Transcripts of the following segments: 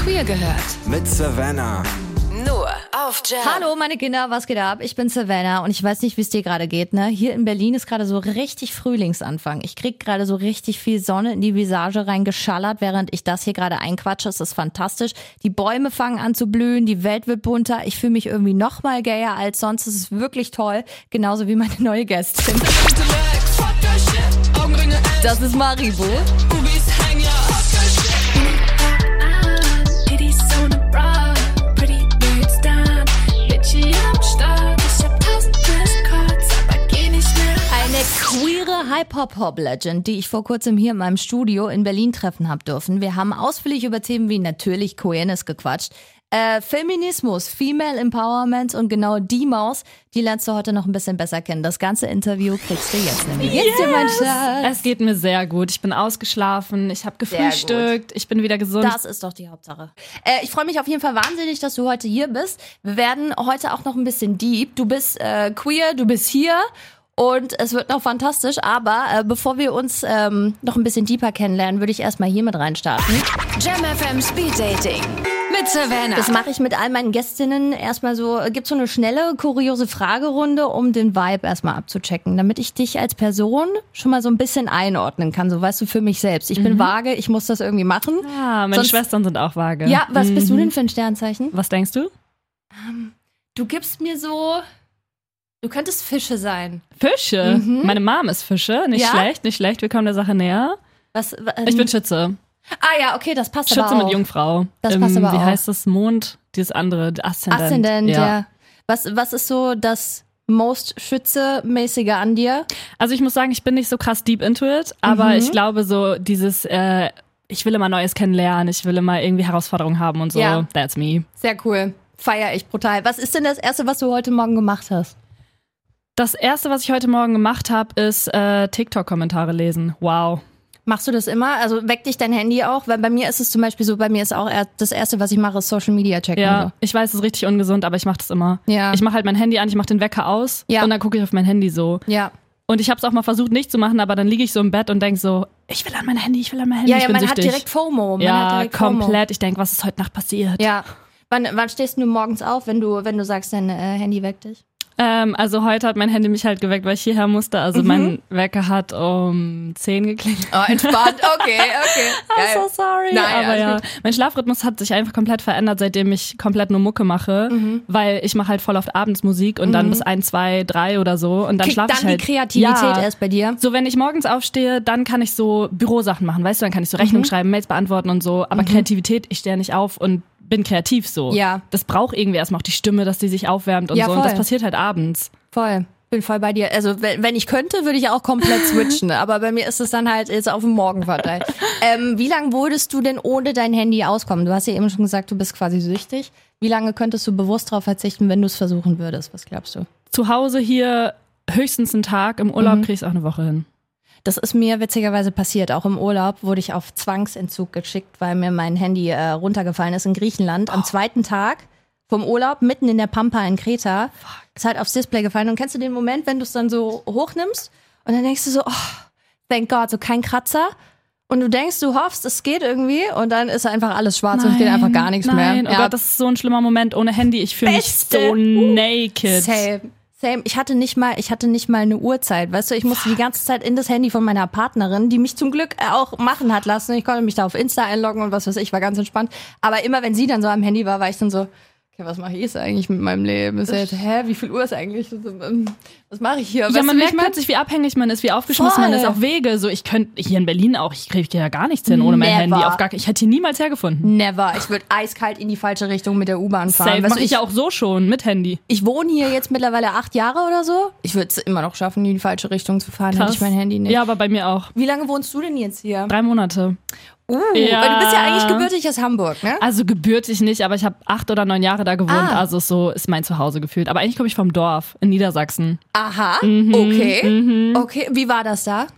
Queer gehört. Mit Savannah. Nur auf Jam. Hallo meine Kinder, was geht ab? Ich bin Savannah und ich weiß nicht, wie es dir gerade geht, ne? Hier in Berlin ist gerade so richtig Frühlingsanfang. Ich krieg gerade so richtig viel Sonne in die Visage reingeschallert, während ich das hier gerade einquatsche. Es ist fantastisch. Die Bäume fangen an zu blühen, die Welt wird bunter. Ich fühle mich irgendwie noch mal gayer als sonst. Es ist wirklich toll. Genauso wie meine neue Gästin. Das ist Maribu. Eine queere Hip-Hop-Legend, die ich vor kurzem hier in meinem Studio in Berlin treffen habe dürfen. Wir haben ausführlich über Themen wie natürlich Queerness gequatscht, Feminismus, Female Empowerment und genau die Maus, die lernst du heute noch ein bisschen besser kennen. Das ganze Interview kriegst du jetzt. Wie geht's dir, mein Schatz? Es geht mir sehr gut. Ich bin ausgeschlafen, ich habe gefrühstückt, ich bin wieder gesund. Das ist doch die Hauptsache. Ich freue mich auf jeden Fall wahnsinnig, dass du heute hier bist. Wir werden heute auch noch ein bisschen deep. Du bist queer, du bist hier. Und es wird noch fantastisch, aber bevor wir uns noch ein bisschen deeper kennenlernen, würde ich erstmal hier mit reinstarten. Jam FM Speed Dating mit Savannah. Das mache ich mit all meinen Gästinnen erstmal so, gibt's so eine schnelle, kuriose Fragerunde, um den Vibe erstmal abzuchecken, damit ich dich als Person schon mal so ein bisschen einordnen kann, so weißt du, für mich selbst. Ich bin vage, ich muss das irgendwie machen. Ah, meine Schwestern sind auch vage. Ja, was bist du denn für ein Sternzeichen? Was denkst du? Du gibst mir so... Du könntest Fische sein. Fische? Meine Mom ist Fische. Nicht schlecht. Wir kommen der Sache näher. Ich bin Schütze. Ah ja, okay, das passt Schütze aber auch. mit Jungfrau. Das passt aber auch. Wie heißt das? Mond? Dieses andere, Aszendent. Aszendent, ja. Was ist so das most Schütze-mäßige an dir? Also ich muss sagen, ich bin nicht so krass deep into it, aber ich glaube so dieses, ich will immer Neues kennenlernen, ich will immer irgendwie Herausforderungen haben und so. Ja. That's me. Sehr cool. Feier ich brutal. Was ist denn das Erste, was du heute Morgen gemacht hast? Das Erste, was ich heute Morgen gemacht habe, ist TikTok-Kommentare lesen. Wow. Machst du das immer? Also weckt dich dein Handy auch? Weil bei mir ist es zum Beispiel so, bei mir ist auch das Erste, was ich mache, ist Social Media checken. Ja, so. ich weiß, es ist richtig ungesund, aber ich mache das immer. Ja. Ich mache halt mein Handy an, ich mache den Wecker aus und dann gucke ich auf mein Handy so. Ja. Und ich habe es auch mal versucht nicht zu machen, aber dann liege ich so im Bett und denke so, ich will an mein Handy. Ja, ich bin man süchtig. hat direkt FOMO. Komplett. Ich denke, was ist heute Nacht passiert? Ja. Wann stehst du morgens auf, wenn du sagst, dein Handy weckt dich? Also heute hat mein Handy mich halt geweckt, weil ich hierher musste. Also mein Wecker hat um 10 geklingelt. Oh, entspannt. Okay. I'm so sorry. Nein, aber ja, mein Schlafrhythmus hat sich einfach komplett verändert, seitdem ich komplett nur Mucke mache. Weil ich mache halt voll oft abends Musik und dann bis 1, 2, 3 oder so. Und dann schlafe ich halt. Dann die Kreativität erst bei dir? So, wenn ich morgens aufstehe, dann kann ich so Bürosachen machen, weißt du? Dann kann ich so Rechnungen schreiben, Mails beantworten und so. Aber Kreativität, ich stehe nicht auf und bin kreativ so. Ja. Das braucht irgendwie erstmal auch die Stimme, dass die sich aufwärmt und so. Voll. Und das passiert halt abends. Voll. Bin voll bei dir. Also wenn ich könnte, würde ich auch komplett switchen. Aber bei mir ist es dann halt jetzt auf den Morgen verteilt. Wie lange würdest du denn ohne dein Handy auskommen? Du hast ja eben schon gesagt, du bist quasi süchtig. Wie lange könntest du bewusst darauf verzichten, wenn du es versuchen würdest? Was glaubst du? Zu Hause hier höchstens einen Tag. Im Urlaub kriege ich es auch eine Woche hin. Das ist mir witzigerweise passiert. Auch im Urlaub wurde ich auf Zwangsentzug geschickt, weil mir mein Handy runtergefallen ist in Griechenland. Am zweiten Tag vom Urlaub, mitten in der Pampa in Kreta, ist halt aufs Display gefallen. Und kennst du den Moment, wenn du es dann so hochnimmst und dann denkst du so, oh, thank God, so kein Kratzer. Und du denkst, du hoffst, es geht irgendwie und dann ist einfach alles schwarz und es geht einfach gar nichts mehr. Oh Gott, das ist so ein schlimmer Moment ohne Handy. Ich fühle mich so naked. Same. Ich hatte nicht mal eine Uhrzeit, weißt du, ich musste die ganze Zeit in das Handy von meiner Partnerin, die mich zum Glück auch machen hat lassen. Ich konnte mich da auf Insta einloggen und was weiß ich, war ganz entspannt. Aber immer wenn sie dann so am Handy war ich dann so, okay, was mache ich jetzt eigentlich mit meinem Leben? Ist jetzt, wie viel Uhr ist eigentlich? Was mache ich hier? Ja, man merkt plötzlich, wie abhängig man ist, wie aufgeschmissen man ist auf Wege. So, ich könnte hier in Berlin auch, ich kriege ja gar nichts hin ohne mein Handy. Ich hätte hier niemals hergefunden. Never. Ich würde eiskalt in die falsche Richtung mit der U-Bahn fahren. Safe, mache ich ja auch so schon mit Handy. Ich wohne hier jetzt mittlerweile 8 Jahre oder so. Ich würde es immer noch schaffen, in die falsche Richtung zu fahren, hätte ich mein Handy nicht. Ja, aber bei mir auch. Wie lange wohnst du denn jetzt hier? 3 Monate. Weil du bist ja eigentlich gebürtig aus Hamburg, ne? Also gebürtig nicht, aber ich habe 8 oder 9 Jahre da gewohnt. Also so ist mein Zuhause gefühlt. Aber eigentlich komme ich vom Dorf in Niedersachsen. Aha, okay. Okay, wie war das da?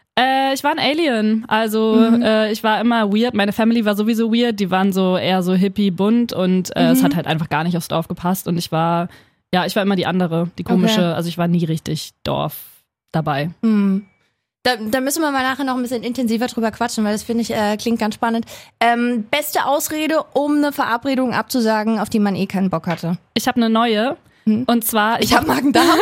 Ich war ein Alien. Also ich war immer weird. Meine Family war sowieso weird. Die waren so eher so hippie, bunt und es hat halt einfach gar nicht aufs Dorf gepasst. Und ich war immer die andere, die komische. Okay. Also ich war nie richtig Dorf dabei. Da müssen wir mal nachher noch ein bisschen intensiver drüber quatschen, weil das finde ich klingt ganz spannend. Beste Ausrede, um eine Verabredung abzusagen, auf die man eh keinen Bock hatte. Ich habe eine neue. Und zwar... Ich habe Magen-Darm.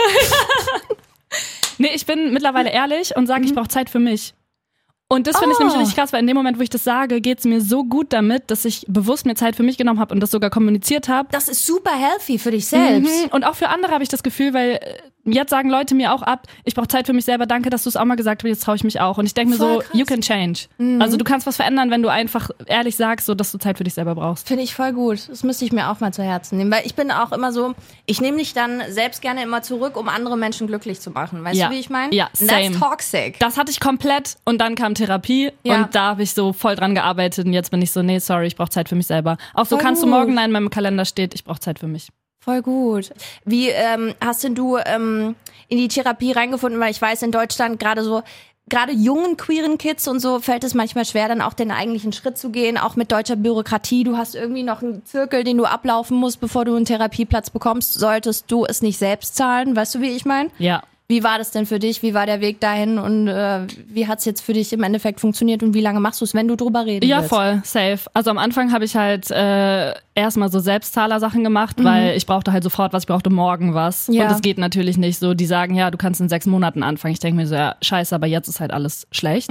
Nee, ich bin mittlerweile ehrlich und sage, ich brauche Zeit für mich. Und das finde ich nämlich richtig krass, weil in dem Moment, wo ich das sage, geht's mir so gut damit, dass ich bewusst mir Zeit für mich genommen habe und das sogar kommuniziert habe. Das ist super healthy für dich selbst. Und auch für andere habe ich das Gefühl, weil jetzt sagen Leute mir auch ab, ich brauche Zeit für mich selber, danke, dass du es auch mal gesagt hast, jetzt traue ich mich auch. Und ich denke mir Voll so, krass. you can change. Also du kannst was verändern, wenn du einfach ehrlich sagst, so dass du Zeit für dich selber brauchst. Finde ich voll gut. Das müsste ich mir auch mal zu Herzen nehmen. Weil ich bin auch immer so, ich nehme mich dann selbst gerne immer zurück, um andere Menschen glücklich zu machen. Weißt du, wie ich meine? Ja, same. That's toxic. Das hatte ich komplett und dann kam Therapie und da habe ich so voll dran gearbeitet und jetzt bin ich so, nee, sorry, ich brauche Zeit für mich selber. Auch so Voll kannst gut. du morgen in meinem Kalender steht, ich brauche Zeit für mich. Voll gut. Wie hast denn du in die Therapie reingefunden? Weil ich weiß, in Deutschland gerade jungen queeren Kids und so fällt es manchmal schwer, dann auch den eigentlichen Schritt zu gehen, auch mit deutscher Bürokratie. Du hast irgendwie noch einen Zirkel, den du ablaufen musst, bevor du einen Therapieplatz bekommst. Solltest du es nicht selbst zahlen? Weißt du, wie ich meine? Ja. Wie war das denn für dich? Wie war der Weg dahin? Und wie hat's jetzt für dich im Endeffekt funktioniert? Und wie lange machst du es, wenn du drüber reden Ja, willst? voll, safe. Also am Anfang habe ich halt erstmal so Selbstzahler-Sachen gemacht, weil ich brauchte halt sofort was, ich brauchte morgen was. Ja. Und das geht natürlich nicht so. Die sagen, ja, du kannst in 6 Monaten anfangen. Ich denke mir so, ja, scheiße, aber jetzt ist halt alles schlecht.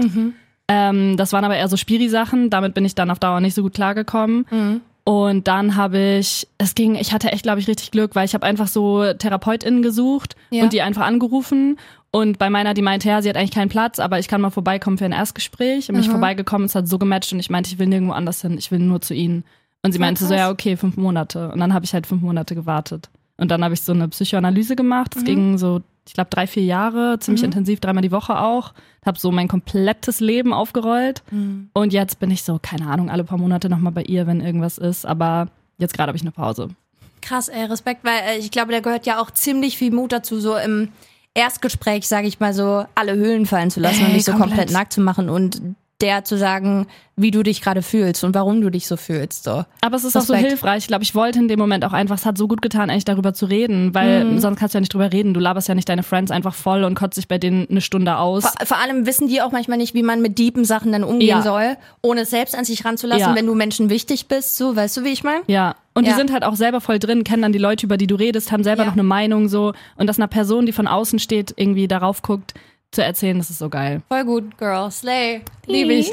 Das waren aber eher so Spiri-Sachen. Damit bin ich dann auf Dauer nicht so gut klargekommen. Und dann ich hatte echt, glaube ich, richtig Glück, weil ich habe einfach so TherapeutInnen gesucht und die einfach angerufen. Und bei meiner, die meinte, ja, sie hat eigentlich keinen Platz, aber ich kann mal vorbeikommen für ein Erstgespräch. Und bin ich vorbeigekommen, es hat so gematcht und ich meinte, ich will nirgendwo anders hin, ich will nur zu ihnen. Und sie meinte so, ja, okay, 5 Monate. Und dann habe ich halt 5 Monate gewartet. Und dann habe ich so eine Psychoanalyse gemacht. Das ging so, ich glaube, 3-4 Jahre, ziemlich intensiv, 3-mal die Woche auch. Habe so mein komplettes Leben aufgerollt. Und jetzt bin ich so, keine Ahnung, alle paar Monate nochmal bei ihr, wenn irgendwas ist. Aber jetzt gerade habe ich eine Pause. Krass, ey, Respekt, weil ich glaube, da gehört ja auch ziemlich viel Mut dazu, so im Erstgespräch, sage ich mal so, alle Hüllen fallen zu lassen und dich so komplett nackt zu machen und der zu sagen, wie du dich gerade fühlst und warum du dich so fühlst. So. Aber es ist auch so hilfreich. Ich glaube, ich wollte in dem Moment auch einfach, es hat so gut getan, eigentlich darüber zu reden, weil sonst kannst du ja nicht drüber reden. Du laberst ja nicht deine Friends einfach voll und kotzt dich bei denen eine Stunde aus. Vor allem wissen die auch manchmal nicht, wie man mit deepen Sachen dann umgehen soll, ohne es selbst an sich ranzulassen, wenn du Menschen wichtig bist. So, weißt du, wie ich meine? Ja. Und die sind halt auch selber voll drin, kennen dann die Leute, über die du redest, haben selber noch eine Meinung so. Und dass einer Person, die von außen steht, irgendwie darauf guckt, zu erzählen, das ist so geil. Voll gut, Girl. Slay. Liebe ich.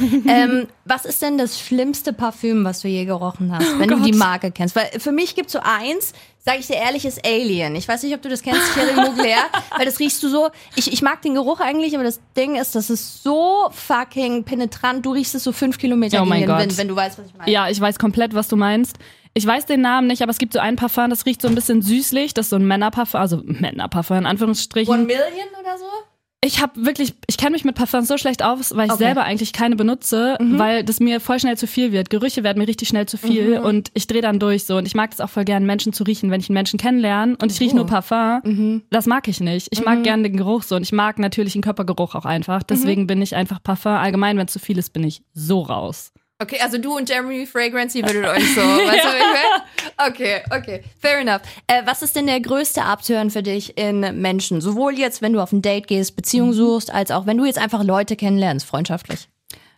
Was ist denn das schlimmste Parfüm, was du je gerochen hast, wenn du die Marke kennst? Weil für mich gibt's so eins, sage ich dir ehrlich, ist Alien. Ich weiß nicht, ob du das kennst, Thierry Mugler, weil das riechst du so, ich mag den Geruch eigentlich, aber das Ding ist, das ist so fucking penetrant. Du riechst es so 5 Kilometer gegen den Wind, wenn du weißt, was ich meine. Ja, ich weiß komplett, was du meinst. Ich weiß den Namen nicht, aber es gibt so ein Parfum, das riecht so ein bisschen süßlich. Das ist so ein Männerparfum, also Männerparfum in Anführungsstrichen. 1 Million oder so? Ich kenne mich mit Parfums so schlecht aus, weil ich selber eigentlich keine benutze, weil das mir voll schnell zu viel wird. Gerüche werden mir richtig schnell zu viel und ich drehe dann durch so. Und ich mag es auch voll gern, Menschen zu riechen, wenn ich einen Menschen kennenlerne und ich rieche nur Parfum. Das mag ich nicht. Ich mag gern den Geruch so und ich mag natürlich den Körpergeruch auch einfach. Deswegen bin ich einfach Parfum. Allgemein, wenn es zu viel ist, bin ich so raus. Okay, also du und Jeremy Fragrance, ihr würdet euch so, weißt du, wie ich meine? Okay, fair enough. Was ist denn der größte Abturn für dich in Menschen? Sowohl jetzt, wenn du auf ein Date gehst, Beziehung suchst, als auch, wenn du jetzt einfach Leute kennenlernst, freundschaftlich.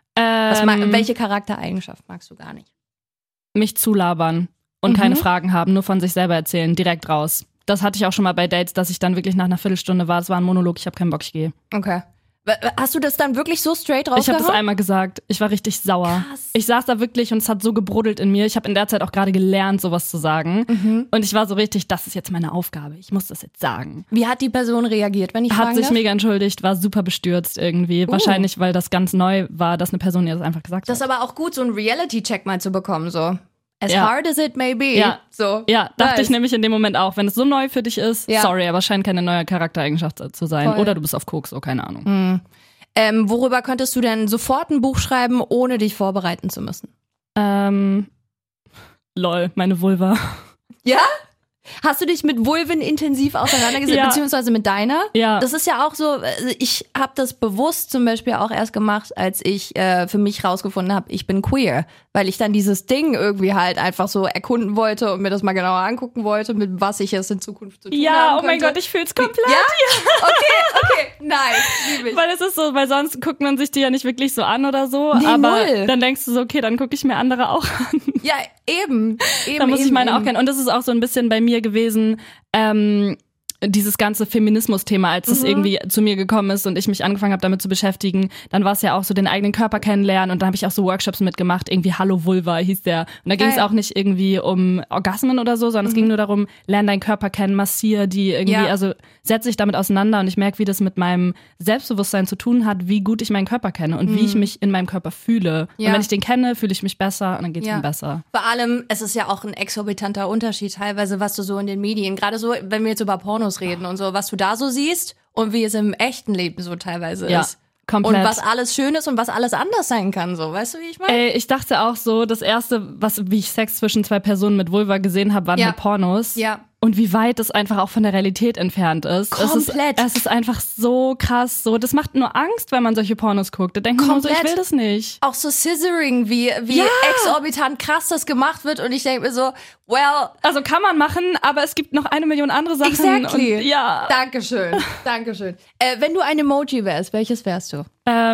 Welche Charaktereigenschaft magst du gar nicht? Mich zulabern und keine Fragen haben, nur von sich selber erzählen, direkt raus. Das hatte ich auch schon mal bei Dates, dass ich dann wirklich nach einer Viertelstunde war, es war ein Monolog, ich habe keinen Bock, ich gehe. Okay. Hast du das dann wirklich so straight rausgehauen? Ich habe das einmal gesagt. Ich war richtig sauer. Krass. Ich saß da wirklich und es hat so gebruddelt in mir. Ich habe in der Zeit auch gerade gelernt, sowas zu sagen. Und ich war so richtig, das ist jetzt meine Aufgabe. Ich muss das jetzt sagen. Wie hat die Person reagiert, wenn ich fragen Hat sich darf? mega entschuldigt, war super bestürzt irgendwie. Wahrscheinlich, weil das ganz neu war, dass eine Person ihr das einfach gesagt hat. Das ist aber auch gut, so einen Reality-Check mal zu bekommen, so. As hard as it may be. Ja, so. Ja, dachte ich nämlich in dem Moment auch. Wenn es so neu für dich ist, sorry, aber scheint keine neue Charaktereigenschaft zu sein. Voll. Oder du bist auf Koks, so keine Ahnung. Worüber könntest du denn sofort ein Buch schreiben, ohne dich vorbereiten zu müssen? Lol, meine Vulva. Ja? Hast du dich mit Vulven intensiv auseinandergesetzt, beziehungsweise mit deiner? Ja. Das ist ja auch so, ich habe das bewusst zum Beispiel auch erst gemacht, als ich für mich rausgefunden habe, ich bin queer. Weil ich dann dieses Ding irgendwie halt einfach so erkunden wollte und mir das mal genauer angucken wollte, mit was ich es in Zukunft zu tun haben könnte. Oh mein Gott, ich fühl's komplett. Ja? Okay, nice, liebe ich. Weil es ist so, weil sonst guckt man sich die ja nicht wirklich so an oder so. Nee, aber null. dann denkst du so, okay, dann gucke ich mir andere auch an. Ja, eben. Dann muss ich meine auch kennen. Und das ist auch so ein bisschen bei mir gewesen, dieses ganze Feminismus-Thema, als es irgendwie zu mir gekommen ist und ich mich angefangen habe, damit zu beschäftigen, dann war es ja auch so den eigenen Körper kennenlernen und dann habe ich auch so Workshops mitgemacht, irgendwie Hallo Vulva hieß der. Und da ging es auch nicht irgendwie um Orgasmen oder so, sondern es ging nur darum, lern deinen Körper kennen, massier die irgendwie, also setz dich damit auseinander und ich merke, wie das mit meinem Selbstbewusstsein zu tun hat, wie gut ich meinen Körper kenne und wie ich mich in meinem Körper fühle. Und wenn ich den kenne, fühle ich mich besser und dann geht's mir besser. Vor allem, es ist ja auch ein exorbitanter Unterschied teilweise, was du so in den Medien, gerade so, wenn wir jetzt über Pornos reden und so, was du da so siehst und wie es im echten Leben so teilweise ist. Komplett. Und was alles schön ist und was alles anders sein kann, so. Weißt du, wie ich meine? Ich dachte auch so, das erste, wie ich Sex zwischen zwei Personen mit Vulva gesehen habe, waren halt Pornos. Ja. Und wie weit das einfach auch von der Realität entfernt ist. Komplett. Es ist einfach so krass. So, das macht nur Angst, wenn man solche Pornos guckt. Da denkt man nur so, ich will das nicht. Auch so Scissoring, wie exorbitant krass das gemacht wird. Und ich denke mir so, well. Also kann man machen, aber es gibt noch 1 Million andere Sachen. Exactly. Und, ja. Dankeschön. Wenn du ein Emoji wärst, welches wärst du?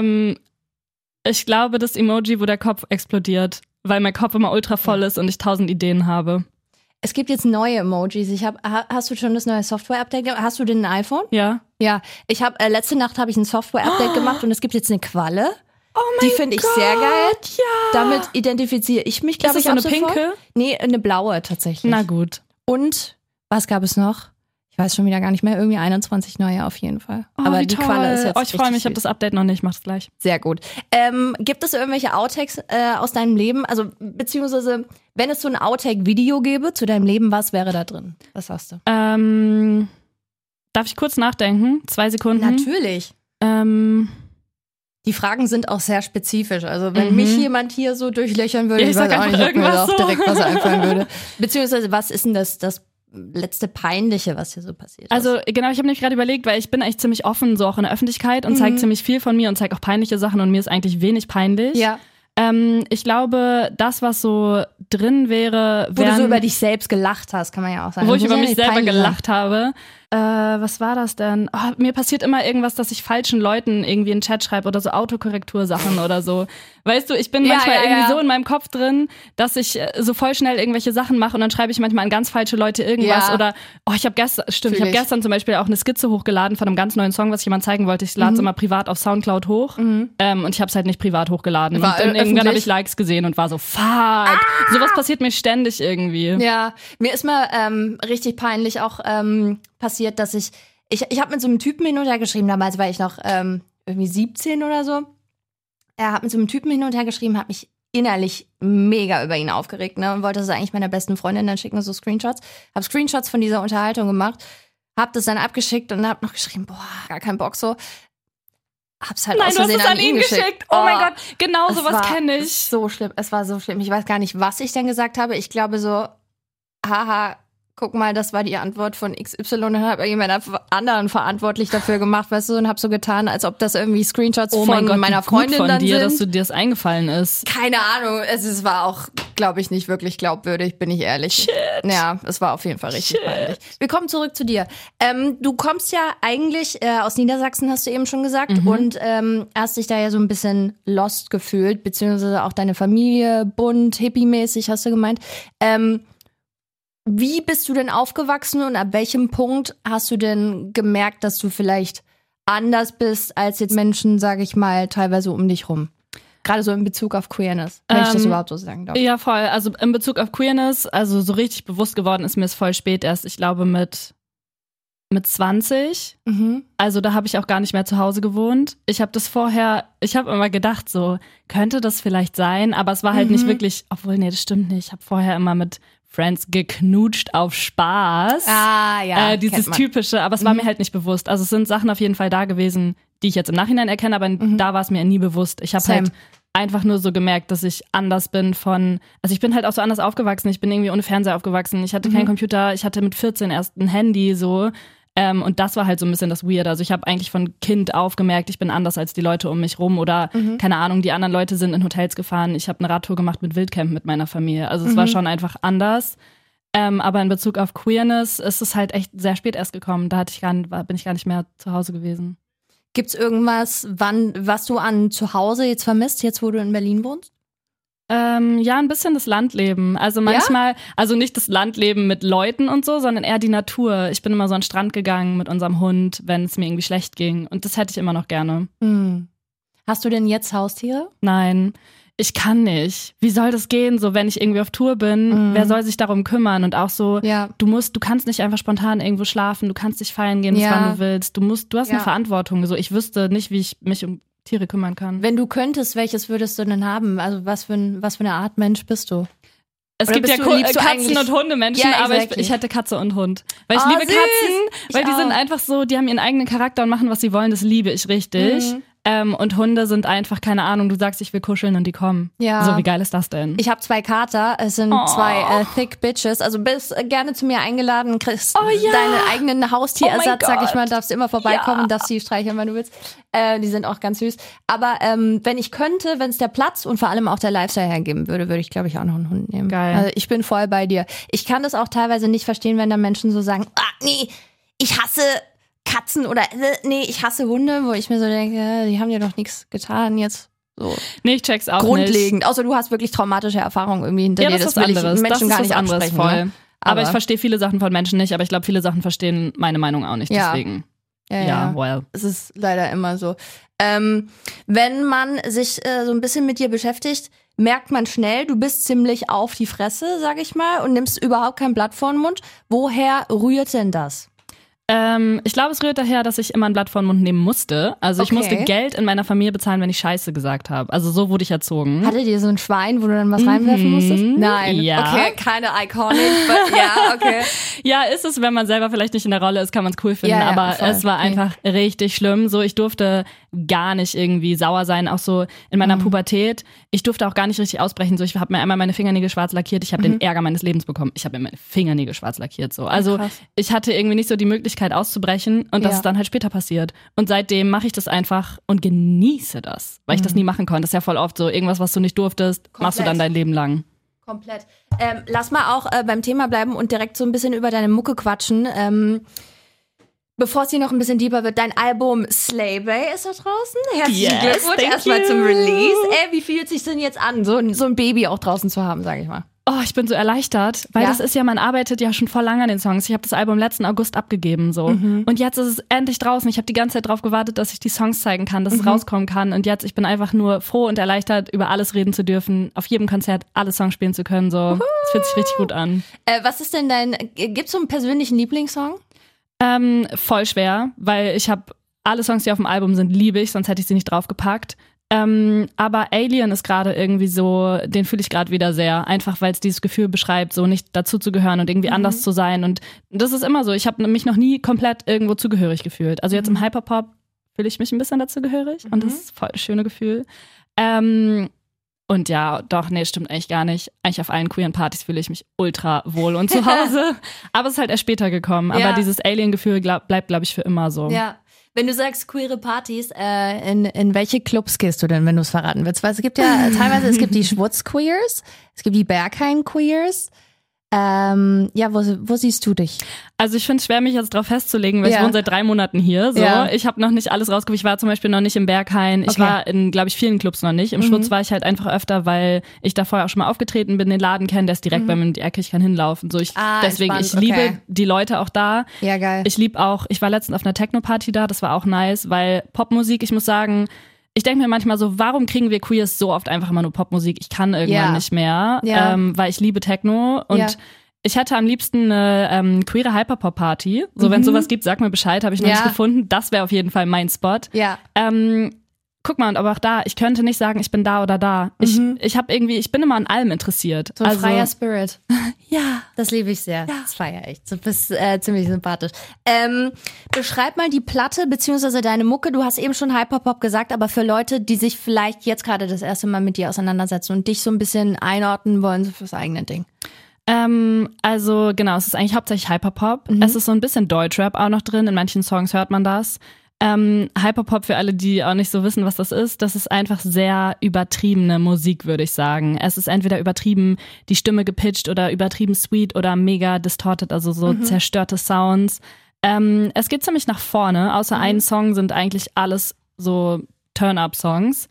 Ich glaube, das Emoji, wo der Kopf explodiert. Weil mein Kopf immer ultra voll ist und ich 1000 Ideen habe. Es gibt jetzt neue Emojis. Hast du schon das neue Software-Update gemacht? Hast du denn ein iPhone? Ja. Ja, letzte Nacht habe ich ein Software-Update gemacht und es gibt jetzt eine Qualle. Oh mein Gott. Die finde ich sehr geil. Ja. Damit identifiziere ich mich, glaube ich, so eine pinke? Nee, eine blaue tatsächlich. Na gut. Und was gab es noch? Ich weiß schon wieder gar nicht mehr. Irgendwie 21 neue auf jeden Fall. Oh, aber die die toll. Qualle ist jetzt ich freue mich, ich habe das Update noch nicht, mach's gleich. Sehr gut. Gibt es irgendwelche Outtakes aus deinem Leben? Also, beziehungsweise, wenn es so ein Outtake-Video gäbe zu deinem Leben, was wäre da drin? Was sagst du? Darf ich kurz nachdenken? 2 Sekunden? Natürlich. Die Fragen sind auch sehr spezifisch. Also, wenn mich jemand hier so durchlöchern würde, ich weiß sag auch nicht, ob mir da auch so. direkt was einfallen würde. Beziehungsweise, was ist denn das letzte Peinliche, was hier so passiert ist? Also genau, ich habe nämlich gerade überlegt, weil ich bin eigentlich ziemlich offen, so auch in der Öffentlichkeit und zeige ziemlich viel von mir und zeige auch peinliche Sachen und mir ist eigentlich wenig peinlich. Ja. Ich glaube, das, was so drin wäre, Wo du so über dich selbst gelacht hast, kann man ja auch sagen. Wo ich Das über muss ja mich nicht selber peinlich gelacht habe. Was war das denn? Oh, mir passiert immer irgendwas, dass ich falschen Leuten irgendwie in den Chat schreibe oder so Autokorrektursachen oder so. Weißt du, ich bin manchmal irgendwie so in meinem Kopf drin, dass ich so voll schnell irgendwelche Sachen mache und dann schreibe ich manchmal an ganz falsche Leute irgendwas oder ich habe gestern zum Beispiel auch eine Skizze hochgeladen von einem ganz neuen Song, was ich jemand zeigen wollte. Ich lade es immer privat auf Soundcloud hoch und ich habe es halt nicht privat hochgeladen. War und dann irgendwann habe ich Likes gesehen und war so, fuck. Sowas passiert mir ständig irgendwie. Ja, mir ist mal richtig peinlich auch passiert, dass ich habe mit so einem Typen hin und her geschrieben, damals war ich noch irgendwie 17 oder so. Er hat mit so einem Typen hin und her geschrieben, hat mich innerlich mega über ihn aufgeregt, ne, und wollte das eigentlich meiner besten Freundin dann schicken, so Screenshots. Hab Screenshots von dieser Unterhaltung gemacht, hab das dann abgeschickt und hab noch geschrieben, boah, gar keinen Bock so. Hab's halt aus Versehen an ihn geschickt. Oh mein Gott, genau sowas kenne ich. So schlimm, es war so schlimm. Ich weiß gar nicht, was ich dann gesagt habe. Ich glaube so, haha, guck mal, das war die Antwort von XY und habe jemand anderen verantwortlich dafür gemacht, weißt du, und habe so getan, als ob das irgendwie Screenshots von meiner Freundin von dann dir, sind. dass du dir das eingefallen ist. Keine Ahnung, es war auch, glaube ich, nicht wirklich glaubwürdig, bin ich ehrlich. Shit. Ja, es war auf jeden Fall richtig peinlich. Wir kommen zurück zu dir. Du kommst ja eigentlich aus Niedersachsen, hast du eben schon gesagt, und hast dich da ja so ein bisschen lost gefühlt, beziehungsweise auch deine Familie, bunt, hippie-mäßig, hast du gemeint. Wie bist du denn aufgewachsen und ab welchem Punkt hast du denn gemerkt, dass du vielleicht anders bist als jetzt Menschen, sage ich mal, teilweise um dich rum? Gerade so in Bezug auf Queerness, wenn ich das überhaupt so sagen darf. Ja, voll. Also in Bezug auf Queerness, also so richtig bewusst geworden ist mir es voll spät erst. Ich glaube mit 20. Also da habe ich auch gar nicht mehr zu Hause gewohnt. Ich habe immer gedacht, so könnte das vielleicht sein, aber es war halt nicht wirklich, obwohl, nee, das stimmt nicht. Ich habe vorher immer mit Friends geknutscht auf Spaß. Ah, ja. Dieses typische, aber es war mir halt nicht bewusst. Also es sind Sachen auf jeden Fall da gewesen, die ich jetzt im Nachhinein erkenne, aber da war es mir nie bewusst. Ich habe halt einfach nur so gemerkt, dass ich anders bin also ich bin halt auch so anders aufgewachsen. Ich bin irgendwie ohne Fernseher aufgewachsen. Ich hatte keinen Computer. Ich hatte mit 14 erst ein Handy so. Und das war halt so ein bisschen das Weird. Also ich habe eigentlich von Kind auf gemerkt, ich bin anders als die Leute um mich rum oder keine Ahnung, die anderen Leute sind in Hotels gefahren. Ich habe eine Radtour gemacht mit Wildcamp mit meiner Familie. Also es war schon einfach anders. Aber in Bezug auf Queerness ist es halt echt sehr spät erst gekommen. Da bin ich gar nicht mehr zu Hause gewesen. Gibt's irgendwas, was du an zu Hause jetzt vermisst, jetzt wo du in Berlin wohnst? Ja, ein bisschen das Landleben. Also manchmal, also nicht das Landleben mit Leuten und so, sondern eher die Natur. Ich bin immer so an den Strand gegangen mit unserem Hund, wenn es mir irgendwie schlecht ging. Und das hätte ich immer noch gerne. Hast du denn jetzt Haustiere? Nein. Ich kann nicht. Wie soll das gehen, so wenn ich irgendwie auf Tour bin? Wer soll sich darum kümmern? Und auch so, du kannst nicht einfach spontan irgendwo schlafen, du kannst nicht feiern gehen, wann du willst. Du hast eine Verantwortung. So, ich wüsste nicht, wie ich mich um Tiere kümmern kann. Wenn du könntest, welches würdest du denn haben? Also was für eine Art Mensch bist du? Es gibt ja Katzen- und Hundemenschen, aber ich hätte Katze und Hund. Weil ich liebe süß. Katzen, weil die sind einfach so, die haben ihren eigenen Charakter und machen, was sie wollen. Das liebe ich richtig. Und Hunde sind einfach, keine Ahnung, du sagst, ich will kuscheln und die kommen. Ja. So, wie geil ist das denn? Ich habe 2 Kater, es sind 2 Thick Bitches. Also bist gerne zu mir eingeladen, kriegst deinen eigenen Haustierersatz, sag ich mal, darfst immer vorbeikommen, darfst sie streicheln, wenn du willst. Die sind auch ganz süß. Aber wenn ich könnte, wenn es der Platz und vor allem auch der Lifestyle hergeben würde ich, glaube ich, auch noch einen Hund nehmen. Geil. Also ich bin voll bei dir. Ich kann das auch teilweise nicht verstehen, wenn da Menschen so sagen, nee, ich hasse Katzen oder nee, ich hasse Hunde, wo ich mir so denke, die haben dir doch nichts getan jetzt. So. Nee, ich check's auch grundlegend. nicht. Außer du hast wirklich traumatische Erfahrungen irgendwie hinter dir. Das will ich Menschen gar nicht absprechen. Voll. Ne? Aber ich verstehe viele Sachen von Menschen nicht, aber ich glaube, viele Sachen verstehen meine Meinung auch nicht, deswegen. Ja. Es ist leider immer so. Wenn man sich so ein bisschen mit dir beschäftigt, merkt man schnell, du bist ziemlich auf die Fresse, sag ich mal, und nimmst überhaupt kein Blatt vor den Mund. Woher rührt denn das? Ich glaube, es rührt daher, dass ich immer ein Blatt vor den Mund nehmen musste. Also ich musste Geld in meiner Familie bezahlen, wenn ich Scheiße gesagt habe. Also so wurde ich erzogen. Hattet ihr so ein Schwein, wo du dann was reinwerfen musstest? Nein. Ja. Okay, keine iconic, but ja, okay. Ja, ist es, wenn man selber vielleicht nicht in der Rolle ist, kann man es cool finden. Ja, aber voll. Es war einfach richtig schlimm. So, ich durfte gar nicht irgendwie sauer sein, auch so in meiner Pubertät. Ich durfte auch gar nicht richtig ausbrechen. So, ich habe mir einmal meine Fingernägel schwarz lackiert. Ich habe den Ärger meines Lebens bekommen. Ich habe mir meine Fingernägel schwarz lackiert. So, also ich hatte irgendwie nicht so die Möglichkeit auszubrechen und das ist dann halt später passiert. Und seitdem mache ich das einfach und genieße das, weil ich das nie machen konnte. Das ist ja voll oft so, irgendwas, was du nicht durftest, machst du dann dein Leben lang. Komplett. Lass mal auch beim Thema bleiben und direkt so ein bisschen über deine Mucke quatschen. Bevor es hier noch ein bisschen deeper wird, dein Album Slaybay ist da draußen. Herzlichen Glückwunsch erstmal zum Release. Wie fühlt sich denn jetzt an, so ein Baby auch draußen zu haben, sag ich mal? Oh, ich bin so erleichtert, weil das ist ja, man arbeitet ja schon voll lange an den Songs. Ich habe das Album letzten August abgegeben so und jetzt ist es endlich draußen. Ich habe die ganze Zeit drauf gewartet, dass ich die Songs zeigen kann, dass es rauskommen kann und jetzt, ich bin einfach nur froh und erleichtert, über alles reden zu dürfen, auf jedem Konzert alle Songs spielen zu können. So, das fühlt sich richtig gut an. Was ist denn gibt's so einen persönlichen Lieblingssong? Voll schwer, weil ich habe alle Songs, die auf dem Album sind, liebe ich, sonst hätte ich sie nicht draufgepackt. Aber Alien ist gerade irgendwie so, den fühle ich gerade wieder sehr, einfach weil es dieses Gefühl beschreibt, so nicht dazu zu gehören und irgendwie anders zu sein und das ist immer so, ich habe mich noch nie komplett irgendwo zugehörig gefühlt. Also jetzt im Hyperpop fühle ich mich ein bisschen dazugehörig und das ist voll das schöne Gefühl. Und ja, doch, nee, stimmt eigentlich gar nicht. Eigentlich auf allen queeren Partys fühle ich mich ultra wohl und zu Hause. Aber es ist halt erst später gekommen. Aber dieses Alien-Gefühl bleibt, glaube ich, für immer so. Ja. Wenn du sagst queere Partys, in welche Clubs gehst du denn, wenn du es verraten willst? Weil es gibt ja teilweise, es gibt die Schwutz-Queers, es gibt die Berghain-Queers. Wo siehst du dich? Also ich finde es schwer, mich jetzt drauf festzulegen, weil ich wohne seit 3 Monaten hier. So. Ja. Ich habe noch nicht alles rausgeguckt. Ich war zum Beispiel noch nicht im Berghain. Ich war in, glaube ich, vielen Clubs noch nicht. Im Schwutz war ich halt einfach öfter, weil ich da vorher auch schon mal aufgetreten bin, den Laden kenne, der ist direkt bei mir um die Ecke, ich kann hinlaufen. So, deswegen, ich liebe die Leute auch da. Ja, geil. Ich war letztens auf einer Techno-Party da, das war auch nice, weil Popmusik, ich muss sagen, ich denke mir manchmal so, warum kriegen wir Queers so oft einfach immer nur Popmusik? Ich kann irgendwann nicht mehr, weil ich liebe Techno und ich hätte am liebsten eine queere Hyperpop-Party. So, wenn es sowas gibt, sag mir Bescheid, habe ich noch nicht gefunden. Das wäre auf jeden Fall mein Spot. Ja. guck mal, und aber auch da, ich könnte nicht sagen, ich bin da oder da. Ich bin immer an allem interessiert. So ein freier Spirit. Ja. Das liebe ich sehr. Ja. Das feiere ich. Du bist ziemlich sympathisch. Beschreib mal die Platte beziehungsweise deine Mucke. Du hast eben schon Hyperpop gesagt, aber für Leute, die sich vielleicht jetzt gerade das erste Mal mit dir auseinandersetzen und dich so ein bisschen einordnen wollen, so fürs eigene Ding. Also genau, es ist eigentlich hauptsächlich Hyperpop. Es ist so ein bisschen Deutschrap auch noch drin. In manchen Songs hört man das. Hyperpop, für alle, die auch nicht so wissen, was das ist einfach sehr übertriebene Musik, würde ich sagen. Es ist entweder übertrieben die Stimme gepitcht oder übertrieben sweet oder mega distorted, also so zerstörte Sounds. Es geht ziemlich nach vorne. Außer einen Song sind eigentlich alles so Turn-Up-Songs.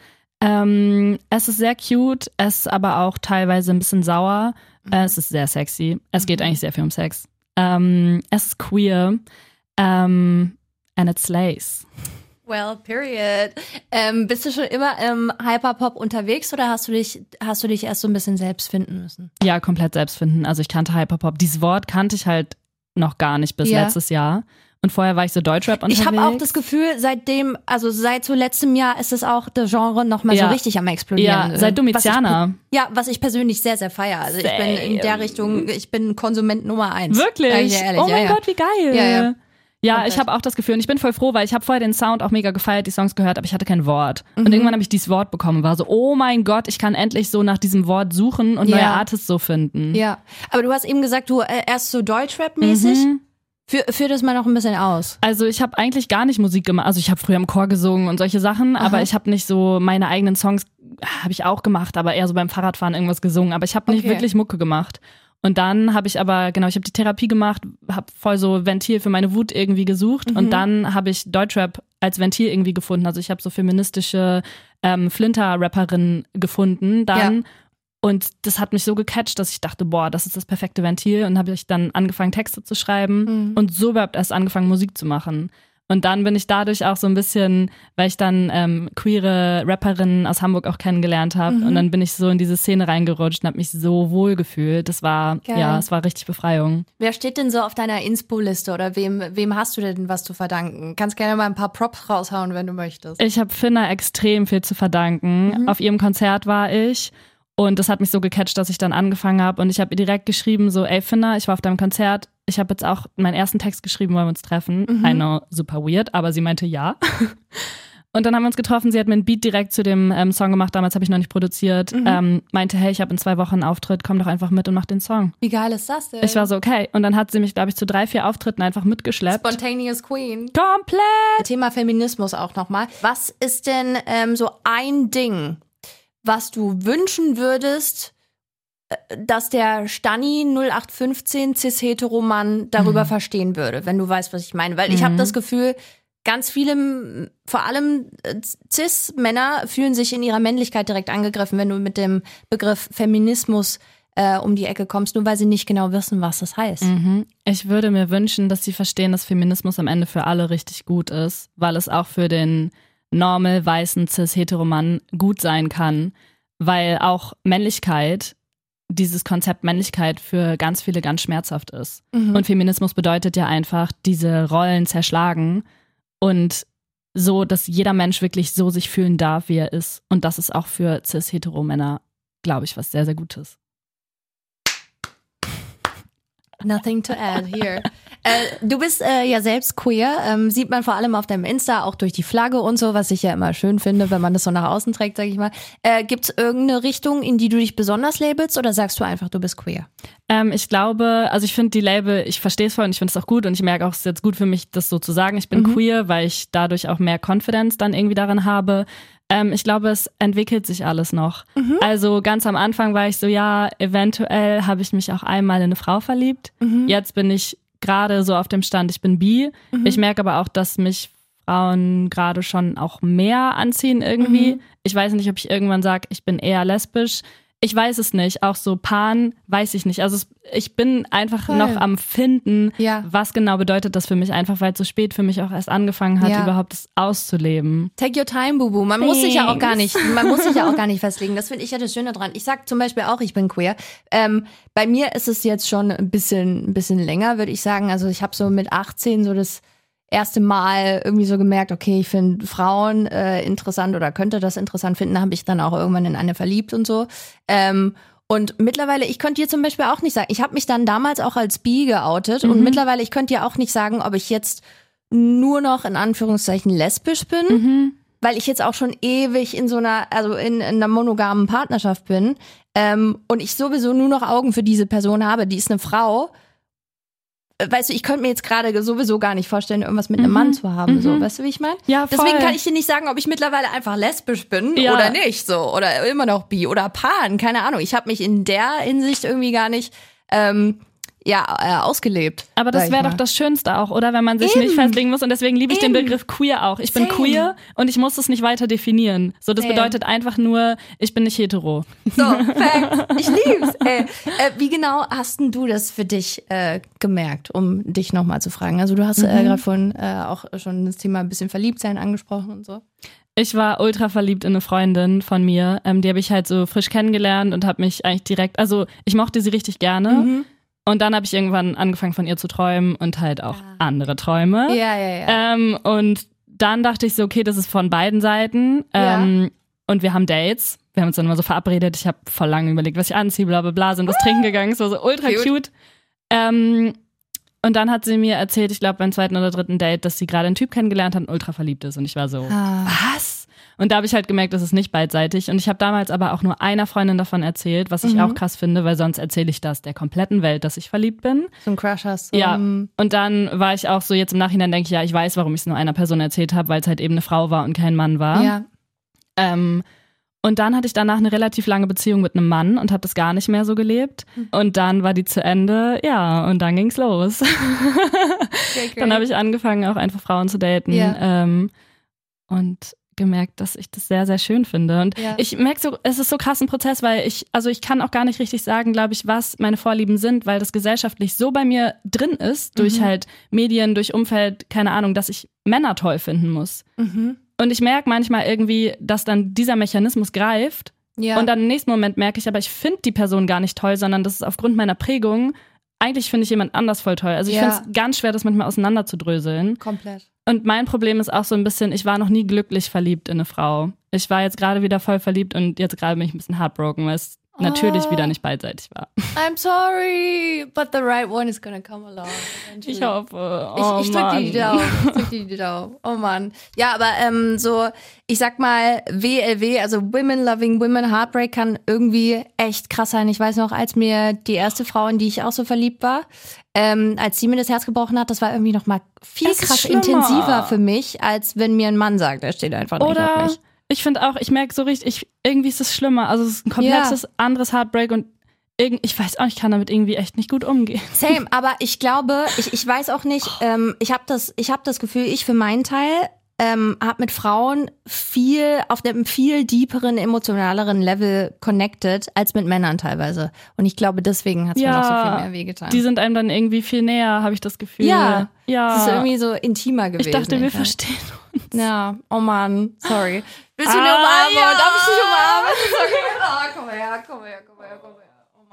Es ist sehr cute, es ist aber auch teilweise ein bisschen sauer. Es ist sehr sexy. Es geht eigentlich sehr viel um Sex. Es ist queer. And it slays. Well, period. Bist du schon immer im Hyperpop unterwegs oder hast du dich erst so ein bisschen selbst finden müssen? Ja, komplett selbst finden. Also ich kannte Hyperpop. Dieses Wort kannte ich halt noch gar nicht bis letztes Jahr. Und vorher war ich so Deutschrap unterwegs. Ich habe auch das Gefühl, seit so letztem Jahr ist es auch das Genre nochmal so richtig am explodieren. Ja, seit Domiziana. Was ich persönlich sehr, sehr feiere. Also ich bin in der Richtung, ich bin Konsument Nummer 1. Wirklich? Ehrlich, oh mein Gott, wie geil. Ja. Ja, ich habe auch das Gefühl, und ich bin voll froh, weil ich habe vorher den Sound auch mega gefeiert, die Songs gehört, aber ich hatte kein Wort. Und irgendwann habe ich dieses Wort bekommen, war so, oh mein Gott, ich kann endlich so nach diesem Wort suchen und neue Artists so finden. Ja, aber du hast eben gesagt, du erst so Deutschrap-mäßig. Führ das mal noch ein bisschen aus. Also ich habe eigentlich gar nicht Musik gemacht, also ich habe früher im Chor gesungen und solche Sachen, aber ich habe nicht so meine eigenen Songs, habe ich auch gemacht, aber eher so beim Fahrradfahren irgendwas gesungen, aber ich habe nicht wirklich Mucke gemacht. Und dann habe ich aber, ich habe die Therapie gemacht, habe voll so Ventil für meine Wut irgendwie gesucht und dann habe ich Deutschrap als Ventil irgendwie gefunden. Also ich habe so feministische Flinter-Rapperinnen gefunden dann und das hat mich so gecatcht, dass ich dachte, boah, das ist das perfekte Ventil und habe ich dann angefangen Texte zu schreiben und so überhaupt erst angefangen Musik zu machen. Und dann bin ich dadurch auch so ein bisschen, weil ich dann queere Rapperinnen aus Hamburg auch kennengelernt habe und dann bin ich so in diese Szene reingerutscht und habe mich so wohl gefühlt. Das war, es war richtig Befreiung. Wer steht denn so auf deiner Inspo-Liste oder wem hast du denn was zu verdanken? Kannst gerne mal ein paar Props raushauen, wenn du möchtest. Ich habe Finna extrem viel zu verdanken. Auf ihrem Konzert war ich. Und das hat mich so gecatcht, dass ich dann angefangen habe. Und ich habe ihr direkt geschrieben, so, ey Finna, ich war auf deinem Konzert. Ich habe jetzt auch meinen ersten Text geschrieben, wollen wir uns treffen. I know, super weird, aber sie meinte ja. Und dann haben wir uns getroffen. Sie hat mir einen Beat direkt zu dem Song gemacht. Damals habe ich noch nicht produziert. Meinte, hey, ich habe in 2 Wochen einen Auftritt. Komm doch einfach mit und mach den Song. Wie geil ist das denn? Ich war so, okay. Und dann hat sie mich, glaube ich, zu 3-4 Auftritten einfach mitgeschleppt. Spontaneous Queen. Komplett! Thema Feminismus auch nochmal. Was ist denn so ein Ding, was du wünschen würdest, dass der Stani 0815 Cis-Hetero-Mann darüber verstehen würde, wenn du weißt, was ich meine? Weil ich habe das Gefühl, ganz viele, vor allem Cis-Männer, fühlen sich in ihrer Männlichkeit direkt angegriffen, wenn du mit dem Begriff Feminismus um die Ecke kommst, nur weil sie nicht genau wissen, was das heißt. Ich würde mir wünschen, dass sie verstehen, dass Feminismus am Ende für alle richtig gut ist, weil es auch für den normal, weißen, cis-hetero-Mann gut sein kann, weil auch Männlichkeit, dieses Konzept Männlichkeit für ganz viele ganz schmerzhaft ist. Und Feminismus bedeutet ja einfach, diese Rollen zerschlagen und so, dass jeder Mensch wirklich so sich fühlen darf, wie er ist. Und das ist auch für cis-hetero-Männer, glaube ich, was sehr, sehr Gutes. Nothing to add here. Du bist ja selbst queer, sieht man vor allem auf deinem Insta, auch durch die Flagge und so, was ich ja immer schön finde, wenn man das so nach außen trägt, sag ich mal. Gibt's irgendeine Richtung, in die du dich besonders labelst oder sagst du einfach, du bist queer? Ich glaube, also ich finde die Label, ich verstehe es voll und ich finde es auch gut und ich merke auch, es ist jetzt gut für mich, das so zu sagen. Ich bin queer, weil ich dadurch auch mehr Confidence dann irgendwie darin habe. Ich glaube, es entwickelt sich alles noch. Also ganz am Anfang war ich so, ja, eventuell habe ich mich auch einmal in eine Frau verliebt. Jetzt bin ich gerade so auf dem Stand, ich bin bi. Ich merke aber auch, dass mich Frauen gerade schon auch mehr anziehen irgendwie. Ich weiß nicht, ob ich irgendwann sage, ich bin eher lesbisch. Ich weiß es nicht. Auch so Pan, weiß ich nicht. Also ich bin einfach noch am Finden, was genau bedeutet das für mich. Einfach, weil es so spät für mich auch erst angefangen hat, überhaupt das auszuleben. Take your time, Bubu. Man muss sich ja auch gar nicht festlegen. Das finde ich ja das Schöne dran. Ich sag zum Beispiel auch, ich bin queer. Bei mir ist es jetzt schon ein bisschen länger, würde ich sagen. Also ich habe so mit 18 so das erste Mal irgendwie so gemerkt, okay, ich finde Frauen interessant oder könnte das interessant finden, da habe ich dann auch irgendwann in eine verliebt und so. Und mittlerweile, ich könnte dir zum Beispiel auch nicht sagen, ich habe mich dann damals auch als bi geoutet und mittlerweile, ich könnte dir auch nicht sagen, ob ich jetzt nur noch in Anführungszeichen lesbisch bin, weil ich jetzt auch schon ewig in so einer, also in einer monogamen Partnerschaft bin und ich sowieso nur noch Augen für diese Person habe, die ist eine Frau. Weißt du, ich könnte mir jetzt gerade sowieso gar nicht vorstellen, irgendwas mit einem Mann zu haben, so, weißt du, wie ich meine? Ja, voll. Deswegen kann ich dir nicht sagen, ob ich mittlerweile einfach lesbisch bin oder nicht, so, oder immer noch bi oder pan, keine Ahnung. Ich habe mich in der Hinsicht irgendwie gar nicht ausgelebt. Aber das wäre doch das Schönste auch, oder? Wenn man sich nicht festlegen muss. Und deswegen liebe ich den Begriff queer auch. Ich bin queer und ich muss es nicht weiter definieren. So, das bedeutet einfach nur, ich bin nicht hetero. So, perfekt. Ich lieb's. Wie genau hast denn du das für dich gemerkt, um dich nochmal zu fragen? Also du hast gerade vorhin auch schon das Thema ein bisschen Verliebtsein angesprochen und so. Ich war ultra verliebt in eine Freundin von mir. Die habe ich halt so frisch kennengelernt und habe mich eigentlich direkt, also ich mochte sie richtig gerne. Und dann habe ich irgendwann angefangen von ihr zu träumen und halt auch andere Träume. Ja. Und dann dachte ich so, okay, das ist von beiden Seiten. Und wir haben Dates. Wir haben uns dann immer so verabredet. Ich habe voll lange überlegt, was ich anziehe, bla bla bla, sind was trinken gegangen. Es war so ultra cute. Und dann hat sie mir erzählt, ich glaube beim zweiten oder dritten Date, dass sie gerade einen Typ kennengelernt hat und ultra verliebt ist. Und ich war so, was? Und da habe ich halt gemerkt, das ist nicht beidseitig. Und ich habe damals aber auch nur einer Freundin davon erzählt, was ich auch krass finde, weil sonst erzähle ich das der kompletten Welt, dass ich verliebt bin. So ein Crush hast du. Ja, und dann war ich auch so, jetzt im Nachhinein denke ich, ja, ich weiß, warum ich es nur einer Person erzählt habe, weil es halt eben eine Frau war und kein Mann war. Ja. Und dann hatte ich danach eine relativ lange Beziehung mit einem Mann und habe das gar nicht mehr so gelebt. Und dann war die zu Ende, ja, und dann ging's los. Okay, dann habe ich angefangen, auch einfach Frauen zu daten. Ja. Und gemerkt, dass ich das sehr, sehr schön finde. Und ich merke so, es ist so krass ein Prozess, weil ich kann auch gar nicht richtig sagen, glaube ich, was meine Vorlieben sind, weil das gesellschaftlich so bei mir drin ist, durch halt Medien, durch Umfeld, keine Ahnung, dass ich Männer toll finden muss. Und ich merke manchmal irgendwie, dass dann dieser Mechanismus greift. Ja. Und dann im nächsten Moment merke ich, aber ich finde die Person gar nicht toll, sondern das ist aufgrund meiner Prägung, eigentlich finde ich jemand anders voll toll. Also ich finde es ganz schwer, das manchmal auseinanderzudröseln. Komplett. Und mein Problem ist auch so ein bisschen, ich war noch nie glücklich verliebt in eine Frau. Ich war jetzt gerade wieder voll verliebt und jetzt gerade bin ich ein bisschen heartbroken, weil es natürlich wieder nicht beidseitig war. I'm sorry, but the right one is gonna come along. Ich hoffe. Ich drück dir die Daumen. Oh Mann. Ja, aber so, ich sag mal, WLW, also Women Loving Women, Heartbreak kann irgendwie echt krass sein. Ich weiß noch, als mir die erste Frau, in die ich auch so verliebt war, als sie mir das Herz gebrochen hat, das war irgendwie noch mal viel krass intensiver für mich, als wenn mir ein Mann sagt, er steht einfach nicht auf mich. Ich finde auch, ich merke so richtig, irgendwie ist es schlimmer. Also es ist ein komplettes anderes Heartbreak und ich weiß auch, ich kann damit irgendwie echt nicht gut umgehen. Same, aber ich glaube, ich weiß auch nicht, ich habe das Gefühl, ich für meinen Teil habe mit Frauen auf einem viel deeperen, emotionaleren Level connected als mit Männern teilweise. Und ich glaube, deswegen hat es mir noch so viel mehr wehgetan. Die sind einem dann irgendwie viel näher, habe ich das Gefühl. Ja. Das ist irgendwie so intimer gewesen. Ich dachte, wir verstehen uns. Ja, oh Mann, sorry. Willst du eine umarmen? Ja. Darf ich dich umarmen? Ist okay. Komm her. Oh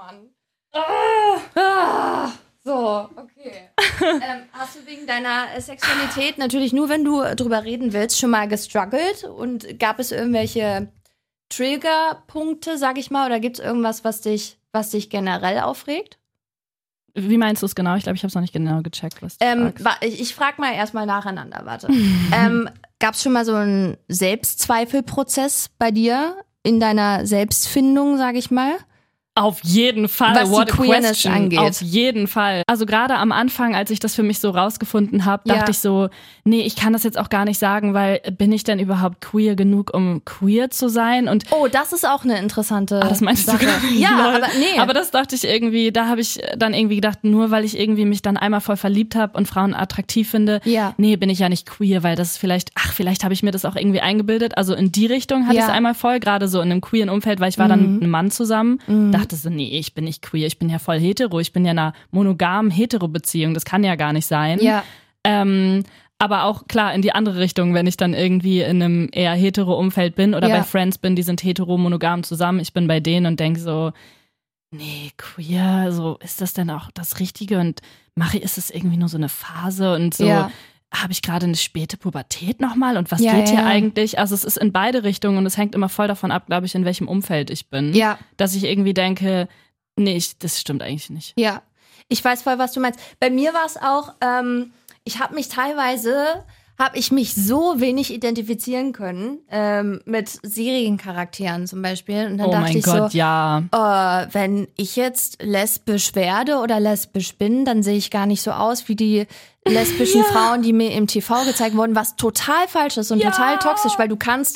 Mann. So, okay. Hast du wegen deiner Sexualität natürlich nur, wenn du drüber reden willst, schon mal gestruggelt? Und gab es irgendwelche Triggerpunkte, sag ich mal? Oder gibt es irgendwas, was dich generell aufregt? Wie meinst du es genau? Ich glaube, ich habe es noch nicht genau gecheckt, was du fragst. Ich frag mal erstmal nacheinander, warte. Gab es schon mal so einen Selbstzweifelprozess bei dir in deiner Selbstfindung, sag ich mal? Auf jeden Fall. Was die Queerness angeht. Auf jeden Fall. Also gerade am Anfang, als ich das für mich so rausgefunden habe, dachte ich so, nee, ich kann das jetzt auch gar nicht sagen, weil bin ich denn überhaupt queer genug, um queer zu sein? Und das ist auch eine interessante das meinst Sache. Du ja, aber nee. Aber das dachte ich irgendwie, da habe ich dann irgendwie gedacht, nur weil ich irgendwie mich dann einmal voll verliebt habe und Frauen attraktiv finde, nee, bin ich ja nicht queer, weil das vielleicht habe ich mir das auch irgendwie eingebildet. Also in die Richtung hatte ich es einmal voll, gerade so in einem queeren Umfeld, weil ich war dann mit einem Mann zusammen, dachte so, nee, ich bin nicht queer, ich bin ja voll hetero, ich bin ja in einer monogamen Hetero-Beziehung, das kann ja gar nicht sein. Ja. Aber auch klar in die andere Richtung, wenn ich dann irgendwie in einem eher hetero Umfeld bin oder bei Friends bin, die sind hetero, monogam zusammen, ich bin bei denen und denke so, nee, queer, so ist das denn auch das Richtige und ist es irgendwie nur so eine Phase und so. Ja. habe ich gerade eine späte Pubertät nochmal und was geht hier eigentlich? Also es ist in beide Richtungen und es hängt immer voll davon ab, glaube ich, in welchem Umfeld ich bin. Ja. Dass ich irgendwie denke, nee, das stimmt eigentlich nicht. Ja, ich weiß voll, was du meinst. Bei mir war es auch, ich habe mich so wenig identifizieren können mit Seriencharakteren zum Beispiel. Und dann Oh dachte mein ich Gott, so, ja. wenn ich jetzt lesbisch werde oder lesbisch bin, dann sehe ich gar nicht so aus wie die lesbischen Frauen, die mir im TV gezeigt wurden, was total falsch ist und total toxisch, weil du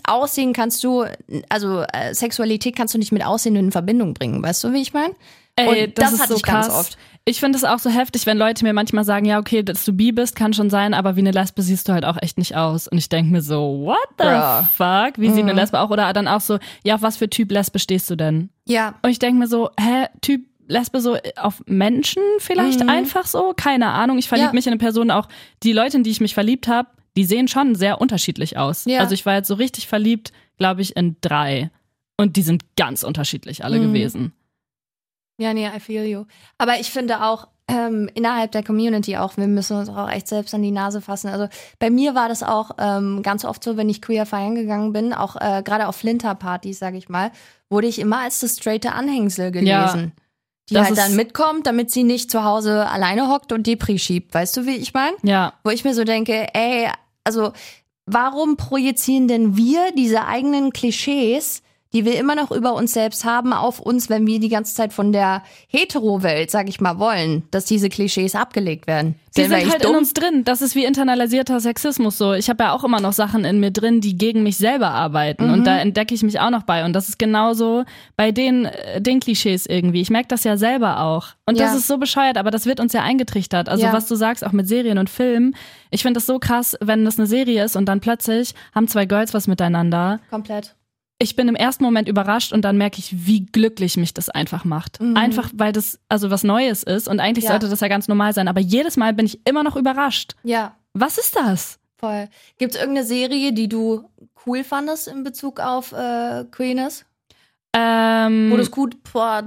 Sexualität kannst du nicht mit Aussehen in Verbindung bringen. Weißt du, wie ich meine? Ey, Und das ist hatte so ich ganz krass. oft. Ich finde es auch so heftig, wenn Leute mir manchmal sagen, ja, okay, dass du bi bist, kann schon sein, aber wie eine Lesbe siehst du halt auch echt nicht aus. Und ich denke mir so, what the fuck? Wie sieht eine Lesbe auch? Oder dann auch so, ja, auf was für Typ Lesbe stehst du denn? Ja. Und ich denke mir so, Typ Lesbe so auf Menschen vielleicht einfach so? Keine Ahnung. Ich verliebe mich in eine Person auch. Die Leute, in die ich mich verliebt habe, die sehen schon sehr unterschiedlich aus. Ja. Also ich war jetzt so richtig verliebt, glaube ich, in 3. Und die sind ganz unterschiedlich alle gewesen. Ja, nee, I feel you. Aber ich finde auch, innerhalb der Community auch, wir müssen uns auch echt selbst an die Nase fassen. Also bei mir war das auch ganz oft so, wenn ich queer feiern gegangen bin, auch gerade auf Flinter-Partys, sag ich mal, wurde ich immer als das straighte Anhängsel gelesen. Die halt dann mitkommt, damit sie nicht zu Hause alleine hockt und Depri schiebt. Weißt du, wie ich meine? Ja. Wo ich mir so denke, ey, also warum projizieren denn wir diese eigenen Klischees, die wir immer noch über uns selbst haben, auf uns, wenn wir die ganze Zeit von der Hetero-Welt, sag ich mal, wollen, dass diese Klischees abgelegt werden. Die sind halt in uns drin. Das ist wie internalisierter Sexismus so. Ich habe ja auch immer noch Sachen in mir drin, die gegen mich selber arbeiten. Und da entdecke ich mich auch noch bei. Und das ist genauso bei den Klischees irgendwie. Ich merke das ja selber auch. Und das ist so bescheuert, aber das wird uns ja eingetrichtert. Also was du sagst, auch mit Serien und Filmen. Ich finde das so krass, wenn das eine Serie ist und dann plötzlich haben 2 Girls was miteinander. Komplett. Ich bin im ersten Moment überrascht und dann merke ich, wie glücklich mich das einfach macht. Einfach, weil das also was Neues ist und eigentlich sollte das ja ganz normal sein. Aber jedes Mal bin ich immer noch überrascht. Ja. Was ist das? Voll. Gibt es irgendeine Serie, die du cool fandest in Bezug auf Queerness? Wo du es gut,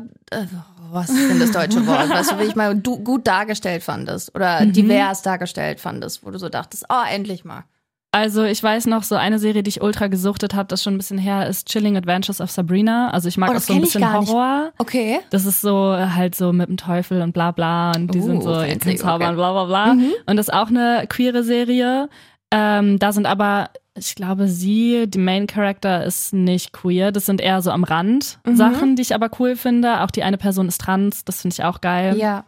was ist denn das deutsche Wort? Weißt du, wie ich mal gut dargestellt fandest oder divers dargestellt fandest, wo du so dachtest, oh, endlich mal. Also ich weiß noch, so eine Serie, die ich ultra gesuchtet habe, das schon ein bisschen her, ist Chilling Adventures of Sabrina. Also ich mag auch so ein bisschen Horror. Okay. Das ist so halt so mit dem Teufel und bla bla und die sind so fancy, zaubern, bla bla bla. Und das ist auch eine queere Serie. Da sind aber, ich glaube die Main Character ist nicht queer. Das sind eher so am Rand Sachen, die ich aber cool finde. Auch die eine Person ist trans, das finde ich auch geil. Ja.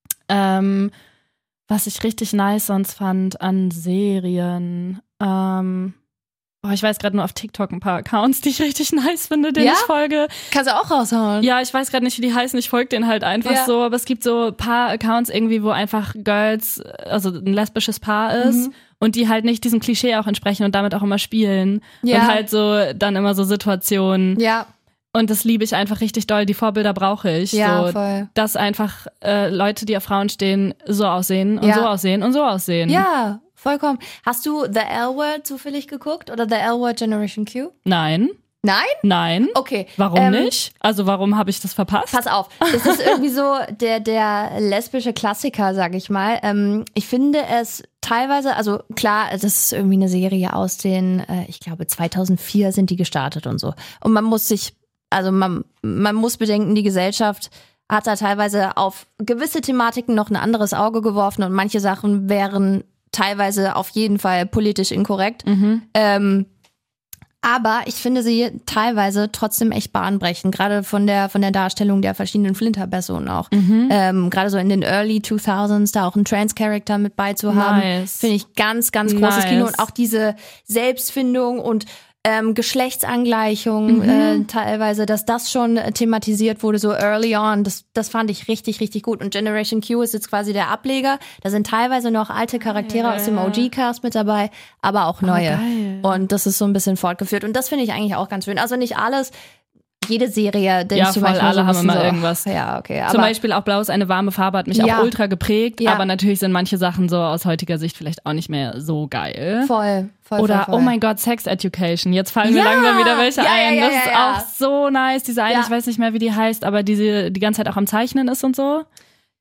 Was ich richtig nice sonst fand an Serien, ich weiß gerade nur auf TikTok ein paar Accounts, die ich richtig nice finde, denen ich folge. Kannst du auch raushauen. Ja, ich weiß gerade nicht, wie die heißen, ich folge denen halt einfach so, aber es gibt so ein paar Accounts irgendwie, wo einfach Girls, also ein lesbisches Paar ist und die halt nicht diesem Klischee auch entsprechen und damit auch immer spielen und halt so dann immer so Situationen. Ja. Und das liebe ich einfach richtig doll. Die Vorbilder brauche ich. Ja, so, voll. Dass einfach Leute, die auf Frauen stehen, so aussehen und so aussehen und so aussehen. Ja, vollkommen. Hast du The L-Word zufällig geguckt oder The L-Word Generation Q? Nein. Nein? Nein. Okay. Warum nicht? Also warum habe ich das verpasst? Pass auf, das ist irgendwie so der lesbische Klassiker, sag ich mal. Ich finde es teilweise, also klar, das ist irgendwie eine Serie aus den, ich glaube 2004 sind die gestartet und so. Und man muss bedenken, die Gesellschaft hat da teilweise auf gewisse Thematiken noch ein anderes Auge geworfen und manche Sachen wären teilweise auf jeden Fall politisch inkorrekt. Aber ich finde sie teilweise trotzdem echt bahnbrechend, gerade von der Darstellung der verschiedenen Flinter-Personen auch. Gerade so in den Early 2000s da auch einen Trans-Charakter mit beizuhaben, finde ich ganz, ganz großes Kino. Und auch diese Selbstfindung und Geschlechtsangleichung teilweise, dass das schon thematisiert wurde, so early on, das fand ich richtig, richtig gut. Und Generation Q ist jetzt quasi der Ableger. Da sind teilweise noch alte Charaktere aus dem OG-Cast mit dabei, aber auch neue. Und das ist so ein bisschen fortgeführt. Und das finde ich eigentlich auch ganz schön. Also nicht alles. Jede Serie, ja, voll, alle haben immer irgendwas. Ja, okay. Aber zum Beispiel auch Blau ist eine warme Farbe, hat mich auch ultra geprägt. Ja. Aber natürlich sind manche Sachen so aus heutiger Sicht vielleicht auch nicht mehr so geil. Voll. Oder, oh mein Gott, Sex Education. Jetzt fallen mir langsam wieder welche ein. Das ist auch so nice. Diese eine, ich weiß nicht mehr, wie die heißt, aber die ganze Zeit auch am Zeichnen ist und so.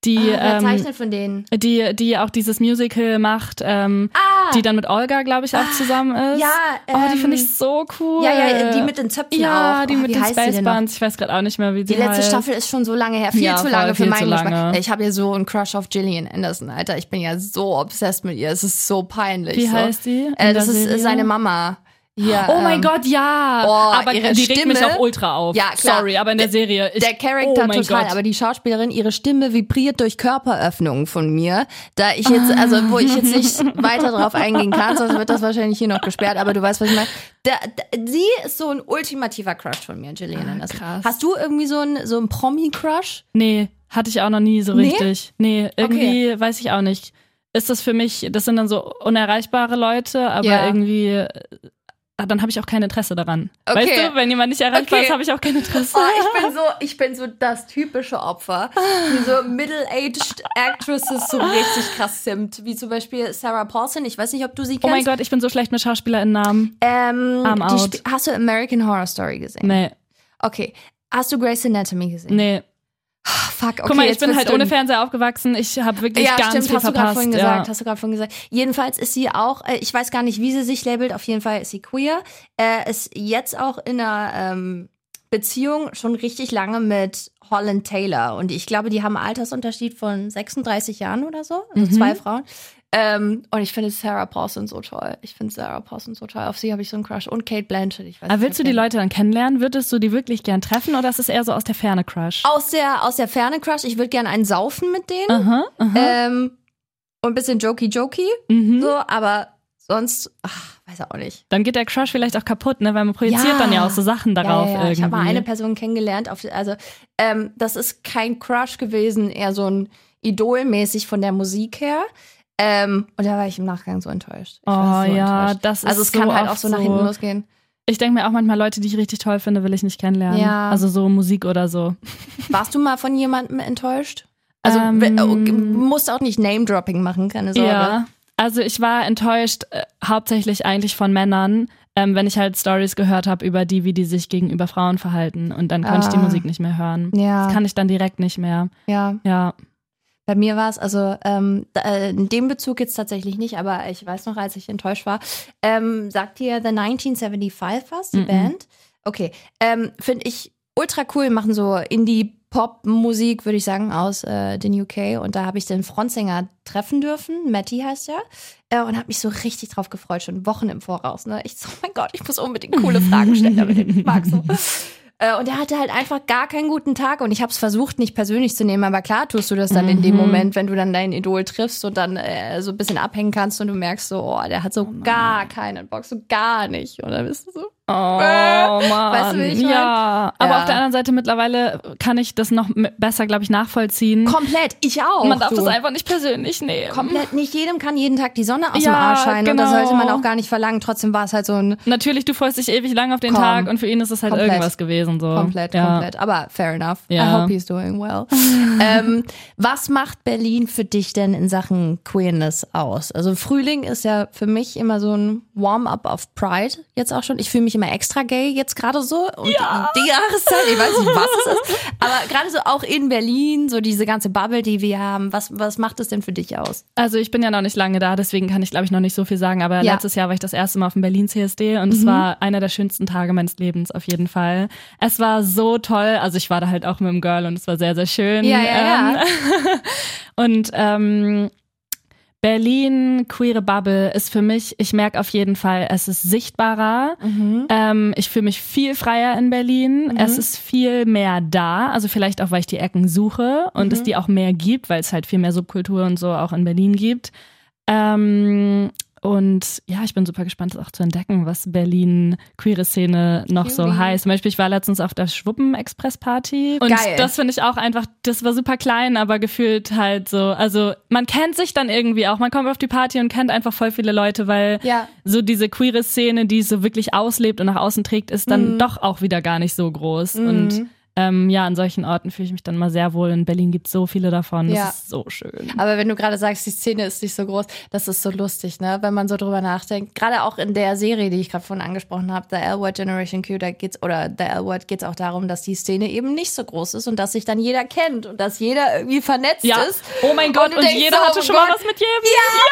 Wer zeichnet von denen? Die auch dieses Musical macht, die dann mit Olga, glaube ich, auch zusammen ist. Ja, die finde ich so cool. Ja, die mit den Zöpfen auch. Ja, die mit wie den heißt die denn noch? Spacebuns. Ich weiß gerade auch nicht mehr, wie die Die letzte heißt. Staffel ist schon so lange her. Viel Ja, zu voll, lange für viel meinen zu Geschmack. lange. Ich habe ja so einen Crush auf Gillian Anderson, Alter. Ich bin ja so obsessed mit ihr. Es ist so peinlich. Wie so. heißt die? Das ist seine Mama. Ja, oh mein Gott, ja. Aber ihre die regt Stimme, mich auch ultra auf. Ja, klar. Sorry, aber in der Serie. Der Charakter oh mein total, Gott. aber die Schauspielerin, ihre Stimme vibriert durch Körperöffnungen von mir. Da ich jetzt, wo ich jetzt nicht weiter drauf eingehen kann, sonst wird das wahrscheinlich hier noch gesperrt, aber du weißt, was ich meine. Sie ist so ein ultimativer Crush von mir, Gillian Anderson. Krass. Hast du irgendwie so einen Promi-Crush? Nee, hatte ich auch noch nie so richtig. Nee, irgendwie weiß ich auch nicht. Ist das für mich, das sind dann so unerreichbare Leute, aber irgendwie, dann habe ich auch kein Interesse daran. Okay. Weißt du, wenn jemand nicht erreichbar ist, habe ich auch kein Interesse. Ich bin so das typische Opfer, wie so middle-aged Actresses so richtig krass simpt, wie zum Beispiel Sarah Paulson. Ich weiß nicht, ob du sie kennst. Oh mein Gott, ich bin so schlecht mit SchauspielerInnen-Namen. Hast du American Horror Story gesehen? Nee. Okay. Hast du Grey's Anatomy gesehen? Nee. Fuck, okay. Guck mal, ich bin halt ohne Fernseher aufgewachsen. Ich habe wirklich ganz viel hast verpasst. Hast du gerade vorhin gesagt. Jedenfalls ist sie auch, ich weiß gar nicht, wie sie sich labelt, auf jeden Fall ist sie queer. Ist jetzt auch in einer Beziehung schon richtig lange mit Holland Taylor. Und ich glaube, die haben einen Altersunterschied von 36 Jahren oder so. Also 2 Frauen. Und ich finde Sarah Paulson so toll. Auf sie habe ich so einen Crush. Und Kate Blanchett. Ich weiß Aber nicht, willst du die Leute dann kennenlernen? Würdest du die wirklich gern treffen oder ist es eher so aus der Ferne Crush? Aus der Ferne Crush. Ich würde gerne einen saufen mit denen. Und ein bisschen jokey. So, aber sonst, weiß auch nicht. Dann geht der Crush vielleicht auch kaputt, ne? Weil man projiziert dann ja auch so Sachen darauf irgendwie. Ich habe mal eine Person kennengelernt. Das ist kein Crush gewesen, eher so ein Idol-mäßig von der Musik her. Und da war ich im Nachgang so enttäuscht. Das ist also es kann so halt auch so nach hinten losgehen. Ich denke mir auch manchmal, Leute, die ich richtig toll finde, will ich nicht kennenlernen. Ja. Also so Musik oder so. Warst du mal von jemandem enttäuscht? Also musst auch nicht Name-Dropping machen, keine Sorge. Ja, also ich war enttäuscht hauptsächlich eigentlich von Männern, wenn ich halt Stories gehört habe über die, wie die sich gegenüber Frauen verhalten. Und dann konnte ich die Musik nicht mehr hören. Ja. Das kann ich dann direkt nicht mehr. Ja. Bei mir war es, also in dem Bezug jetzt tatsächlich nicht, aber ich weiß noch, als ich enttäuscht war, sagt dir The 1975 was, die Band? Okay, finde ich ultra cool, machen so Indie-Pop-Musik, würde ich sagen, aus den UK. Und da habe ich den Frontsänger treffen dürfen, Matty heißt er, und habe mich so richtig drauf gefreut, schon Wochen im Voraus. Ne? Ich so, oh mein Gott, ich muss unbedingt coole Fragen stellen, damit ich mag so. Und er hatte halt einfach gar keinen guten Tag und ich habe es versucht, nicht persönlich zu nehmen, aber klar tust du das dann in dem Moment, wenn du dann dein Idol triffst und dann so ein bisschen abhängen kannst und du merkst so, oh, der hat so gar keinen Bock, so gar nicht. Und dann bist du so, oh Mann. Weißt du, wie ich meine? Ja, aber auf der anderen Seite mittlerweile kann ich das noch besser, glaube ich, nachvollziehen. Komplett, ich auch. Man darf das einfach nicht persönlich nehmen. Komplett, nicht jedem kann jeden Tag die Sonne aus dem Arsch scheinen und das sollte man auch gar nicht verlangen. Trotzdem war es halt so ein... Natürlich, du freust dich ewig lang auf den Tag und für ihn ist es halt irgendwas gewesen. So. Komplett. Aber fair enough. Ja. I hope he's doing well. Was macht Berlin für dich denn in Sachen Queerness aus? Also Frühling ist ja für mich immer so ein Warm-up auf Pride jetzt auch schon. Ich fühle mich immer extra gay jetzt gerade so. Und die Jahreszeit, ich weiß nicht, was es ist. Aber gerade so auch in Berlin, so diese ganze Bubble, die wir haben. Was macht es denn für dich aus? Also ich bin ja noch nicht lange da, deswegen kann ich, glaube ich, noch nicht so viel sagen. Aber letztes Jahr war ich das erste Mal auf dem Berlin CSD und es war einer der schönsten Tage meines Lebens auf jeden Fall. Es war so toll. Also ich war da halt auch mit dem Girl und es war sehr, sehr schön. Ja. Und Berlin, queere Bubble ist für mich, ich merke auf jeden Fall, es ist sichtbarer. Ich fühle mich viel freier in Berlin. Es ist viel mehr da. Also vielleicht auch, weil ich die Ecken suche und es die auch mehr gibt, weil es halt viel mehr Subkultur und so auch in Berlin gibt. Und ja, ich bin super gespannt, das auch zu entdecken, was Berlin queere Szene noch so heißt. Zum Beispiel, ich war letztens auf der Schwuppen-Express-Party. Und geil. Das finde ich auch einfach, das war super klein, aber gefühlt halt so, also man kennt sich dann irgendwie auch. Man kommt auf die Party und kennt einfach voll viele Leute, weil so diese queere Szene, die so wirklich auslebt und nach außen trägt, ist dann doch auch wieder gar nicht so groß. Und Ja, an solchen Orten fühle ich mich dann mal sehr wohl. In Berlin gibt es so viele davon. Das ist so schön. Aber wenn du gerade sagst, die Szene ist nicht so groß, das ist so lustig, ne? Wenn man so drüber nachdenkt. Gerade auch in der Serie, die ich gerade vorhin angesprochen habe, The L-Word Generation Q, The L-Word geht's auch darum, dass die Szene eben nicht so groß ist und dass sich dann jeder kennt und dass jeder irgendwie vernetzt ist. Oh mein Gott, und jeder hatte schon mal was mit jedem.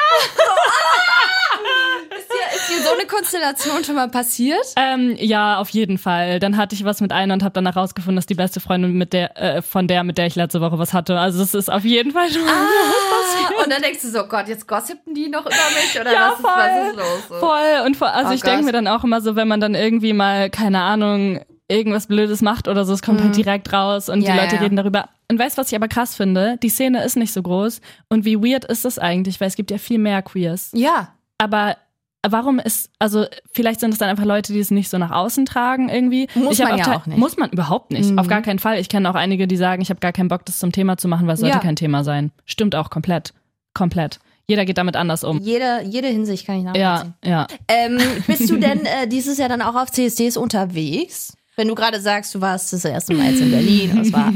Ist dir so eine Konstellation schon mal passiert? Ja, auf jeden Fall. Dann hatte ich was mit einer und habe danach rausgefunden, dass die beste Freundin mit der ich letzte Woche was hatte. Also das ist auf jeden Fall schon mal passiert. Und dann denkst du so, Gott, jetzt gossipen die noch über mich oder ja, was ist los? So? Voll. Und ich denke mir dann auch immer so, wenn man dann irgendwie mal, keine Ahnung, irgendwas Blödes macht oder so, es kommt halt direkt raus und die Leute reden darüber. Und weißt du, was ich aber krass finde? Die Szene ist nicht so groß. Und wie weird ist das eigentlich? Weil es gibt ja viel mehr Queers. Ja. Aber warum vielleicht sind es dann einfach Leute, die es nicht so nach außen tragen irgendwie. Muss man ja auch nicht. Muss man überhaupt nicht. Auf gar keinen Fall. Ich kenne auch einige, die sagen, ich habe gar keinen Bock, das zum Thema zu machen, weil es sollte kein Thema sein. Stimmt auch komplett. Komplett. Jeder geht damit anders um. Jede Hinsicht kann ich nachvollziehen. Ja. Bist du denn dieses Jahr dann auch auf CSDs unterwegs? Wenn du gerade sagst, du warst das erste Mal jetzt in Berlin, das war.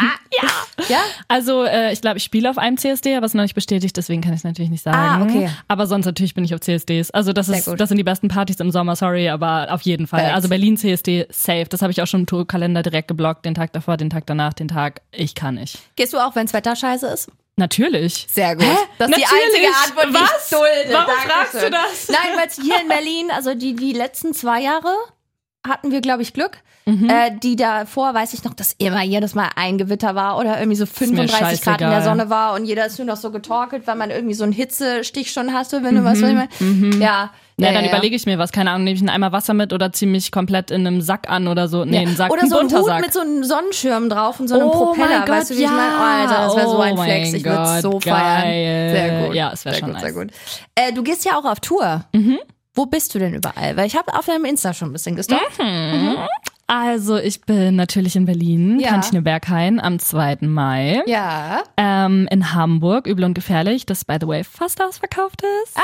Ja? Also, ich glaube, ich spiele auf einem CSD, aber es ist noch nicht bestätigt, deswegen kann ich es natürlich nicht sagen. Okay. Aber sonst natürlich bin ich auf CSDs. Also, das sind die besten Partys im Sommer, sorry, aber auf jeden Fall. Also, Berlin CSD, safe. Das habe ich auch schon im Tourkalender direkt geblockt. Den Tag davor, den Tag danach, den Tag. Ich kann nicht. Gehst du auch, wenn das Wetter scheiße ist? Natürlich. Sehr gut. Das ist Natürlich. die einzige Antwort, die ich dulde. Warum Dankeschön. fragst du das? Nein, weil es hier in Berlin, also die letzten 2 Jahre hatten wir, glaube ich, Glück. Die davor, weiß ich noch, dass immer jedes Mal ein Gewitter war oder irgendwie so 35 Grad in der Sonne war und jeder ist nur noch so getorkelt, weil man irgendwie so einen Hitzestich schon hast, wenn du was ich meine. Ja, dann überlege ich mir was, keine Ahnung, nehme ich einen Eimer Wasser mit oder ziehe mich komplett in einem Sack an oder so. Nee, einen Sack, oder so ein Hut Sack. mit so einem Sonnenschirm drauf und so einem Propeller, mein weißt du, wie ich meine? Oh, Alter, das wäre so ein Flex, ich würde es so feiern. Sehr gut. Ja, es wäre schon nice. Sehr gut. Du gehst ja auch auf Tour. Wo bist du denn überall? Weil ich habe auf deinem Insta schon ein bisschen gestalkt. Also ich bin natürlich in Berlin, Kantine-Berghain am 2. Mai. Ja. In Hamburg, Übel und Gefährlich, das by the way fast ausverkauft ist.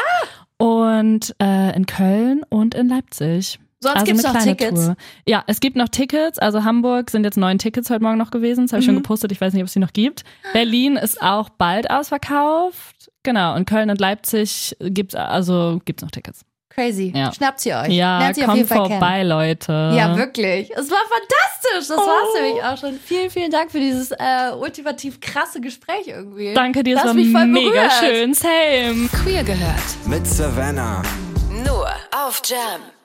Und in Köln und in Leipzig. Sonst gibt's noch Tickets? Tour. Ja, es gibt noch Tickets. Also Hamburg sind jetzt 9 Tickets heute Morgen noch gewesen. Das habe ich schon gepostet. Ich weiß nicht, ob es die noch gibt. Berlin ist auch bald ausverkauft. Genau. Und Köln und Leipzig gibt's noch Tickets. Crazy. Ja. Schnappt sie euch. Ja, sie kommt vorbei, Leute. Ja, wirklich. Es war fantastisch. Das war's nämlich auch schon. Vielen, vielen Dank für dieses ultimativ krasse Gespräch irgendwie. Danke dir, es war mega schön. Same. Queer gehört. Mit Savannah. Nur auf Jam.